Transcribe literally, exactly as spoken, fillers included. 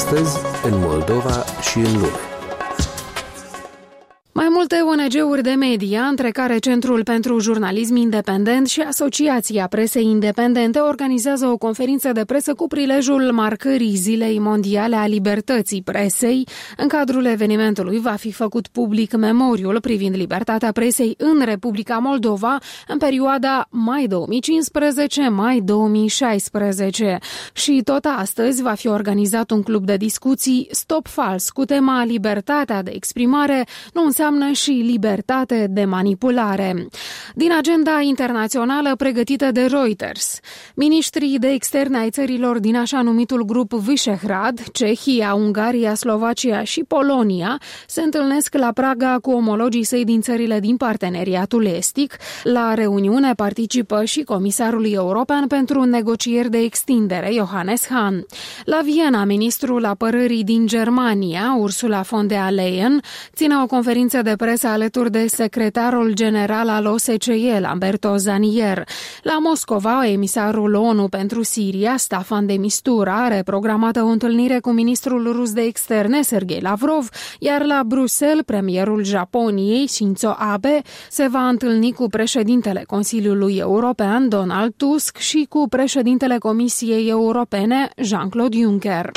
Astăzi, în Moldova și în lume. Mai multe O N G-uri de media, între care Centrul pentru Jurnalism Independent și Asociația Presei Independente, organizează o conferință de presă cu prilejul marcării Zilei Mondiale a Libertății Presei. În cadrul evenimentului va fi făcut public memoriul privind libertatea presei în Republica Moldova în perioada mai două mii cincisprezece - mai două mii șaisprezece. Și tot astăzi va fi organizat un club de discuții Stop Fals cu tema Libertatea de exprimare nu înseamnă și libertate de manipulare. Din agenda internațională pregătită de Reuters, miniștrii de externe ai țărilor din așa numitul grup Visegrad, Cehia, Ungaria, Slovacia și Polonia, se întâlnesc la Praga cu omologii săi din țările din parteneriatul estic. La reuniune participă și comisarul european pentru negocieri de extindere, Johannes Hahn. La Viena, ministrul apărării din Germania, Ursula von der Leyen, ține o conferință de presă alături de secretarul general al O S C E, Lamberto Zanier. La Moscova, emisarul O N U pentru Siria, Staffan de Mistura, are programată o întâlnire cu ministrul rus de externe, Sergei Lavrov, iar la Bruxelles, premierul Japoniei, Shinzo Abe, se va întâlni cu președintele Consiliului European, Donald Tusk, și cu președintele Comisiei Europene, Jean-Claude Juncker.